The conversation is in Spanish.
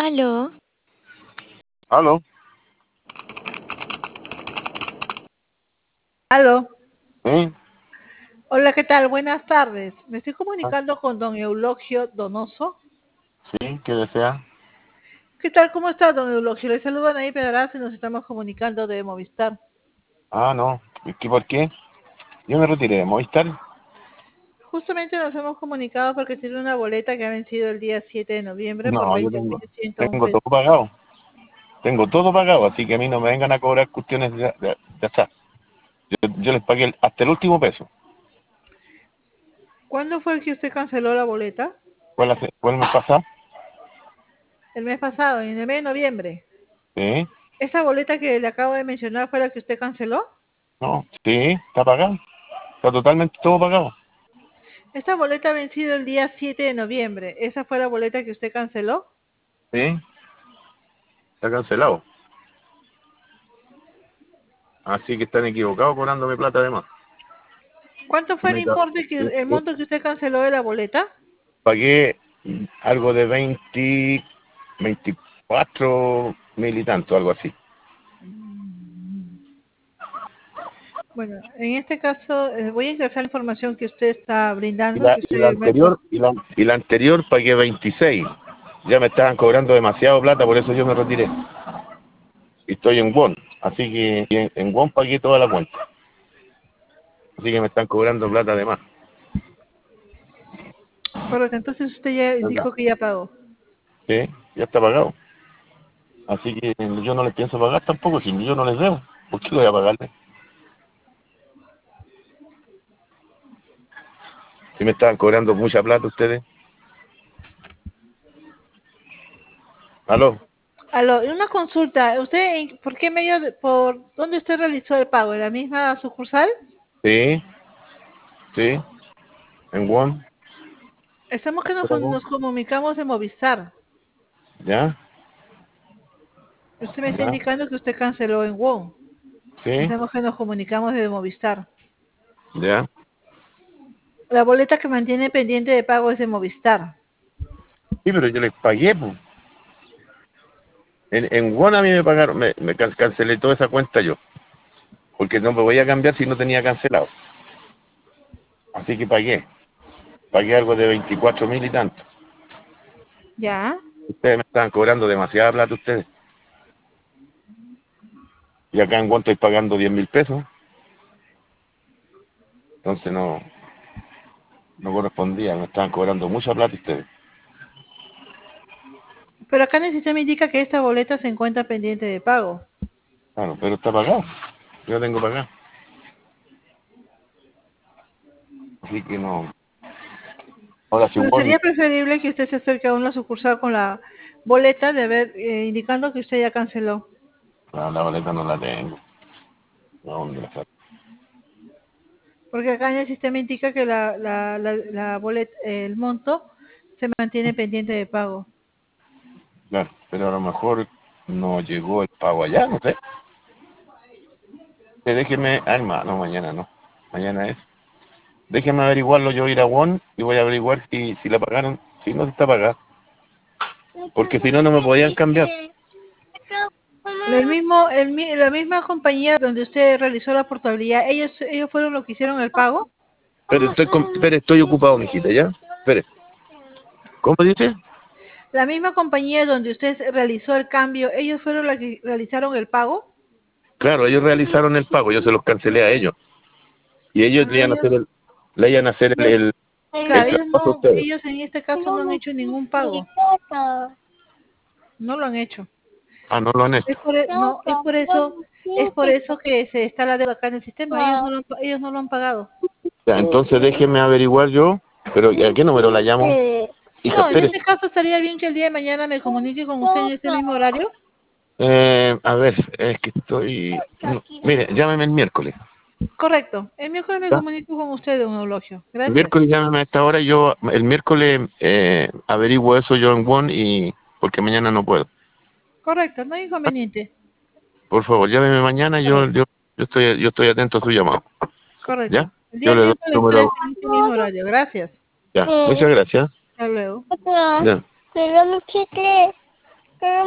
Aló, Aló, Aló. ¿eh? Hola, ¿qué tal? Buenas tardes. Me estoy Ah, comunicando con don Eulogio Donoso. sí, ¿qué desea? ¿Qué tal? ¿Cómo está, don Eulogio? Le saludan ahí Pedraza y nos estamos comunicando de Movistar. Ah, no, ¿por qué? Yo me retiré de Movistar. Justamente nos hemos comunicado porque tiene una boleta que ha vencido el día 7 de noviembre por No, yo 20.101 tengo pesos. todo pagado. Tengo todo pagado, así que a mí no me vengan a cobrar cuestiones de azar. Yo les pagué hasta el último peso. ¿Cuándo fue el que usted canceló la boleta? ¿Cuál me pasa? El mes pasado, en el mes de noviembre. Sí, ¿Esa boleta que le acabo de mencionar fue la que usted canceló? no, sí, está pagado. Está totalmente todo pagado. Esta boleta ha vencido el día 7 de noviembre. ¿Esa fue la boleta que usted canceló? Sí, está cancelado. Así que están equivocados cobrándome plata además. ¿Cuánto Y fue el importe el monto que usted canceló de la boleta? pagué algo de 24 mil y tanto, algo así. Bueno, en este caso voy a ingresar la información que usted está Y brindando, la, que y la usted me... anterior, y la anterior pagué 26. Ya me estaban cobrando demasiado plata, por eso yo me retiré. Y estoy en Won, así que en Won pagué toda la cuenta. Así que me están cobrando plata de más. Correcto, entonces usted ya Acá. indicó que ya pagó. Sí, ya está pagado. Así que yo no les pienso pagar tampoco, si yo no les debo. ¿Por qué lo voy a pagarle? Si me estaban cobrando mucha plata ustedes. ¿Aló? Aló, una consulta, ¿usted por qué medio, por dónde usted realizó el pago? ¿En la misma sucursal? Sí, sí, en Won. Estamos que nos comunicamos de Movistar. ¿Ya? Usted me está ¿Ya? indicando que usted canceló en WOM. Sí, Estamos que nos comunicamos de Movistar. ¿ya? La boleta que mantiene pendiente de pago es de Movistar. Sí, pero yo les pagué, pues. En Won a mí me pagaron, cancelé toda esa cuenta yo, porque no me voy a cambiar si no tenía cancelado. Así que pagué algo de 24 mil y tanto. ¿Ya? Ustedes me estaban cobrando demasiada plata ustedes. Y acá en Won estoy pagando 10.000 pesos. Entonces no correspondía, me estaban cobrando mucha plata ustedes. Pero acá en el sistema indica que esta boleta se encuentra pendiente de pago. Claro, pero está pagado. Yo tengo pagado. Así que no. Ahora si Pero Won, sería preferible que usted se acerque a una sucursal con la boleta de haber, indicando que usted ya canceló. la boleta no la tengo. ¿A dónde la saco? Porque acá en el sistema indica que la boleta, el monto se mantiene pendiente de pago. Claro, pero a lo mejor no llegó el pago allá, no sé. Déjeme, hermano, mañana no. Mañana es. Déjeme averiguarlo, yo ir a Won y voy a averiguar si la pagaron, si no está pagada. Porque si no, no me podían cambiar. La misma compañía donde usted realizó la portabilidad, ellos fueron los que hicieron el pago. Espere, estoy ocupado, mijita, ¿ya? Espere. ¿Cómo dice? La misma compañía donde usted realizó el cambio, ellos fueron los que realizaron el pago. Claro, ellos realizaron el pago, yo se los cancelé a ellos. Y ellos Ah, ellos, le iban a hacer el claro, ellos trabajo a no, ustedes. ellos en este caso no han hecho ningún pago, no lo han hecho. Ah, no lo han hecho. No, es por eso que se está la deuda acá en el sistema. Ellos no lo han pagado. Ya, entonces déjeme averiguar yo, pero ¿a qué número la llamo? Hija, No, en espere. este caso estaría bien que el día de mañana me comunique con usted en este mismo horario. A ver, es que estoy... no, mire, llámeme el miércoles. Correcto. El miércoles me ¿Ya? comunico con usted, don Eulogio. El Gracias. miércoles llámeme a esta hora y yo el miércoles averiguo eso yo en Won y porque mañana no puedo. Correcto, no hay inconveniente. Por favor, llámeme mañana, Correcto. yo estoy atento a su llamado. Correcto. ¿Ya? El Yo día le doy el miércoles número. estoy en este mismo horario. Gracias. Ya, muchas gracias. Hasta luego. Ya.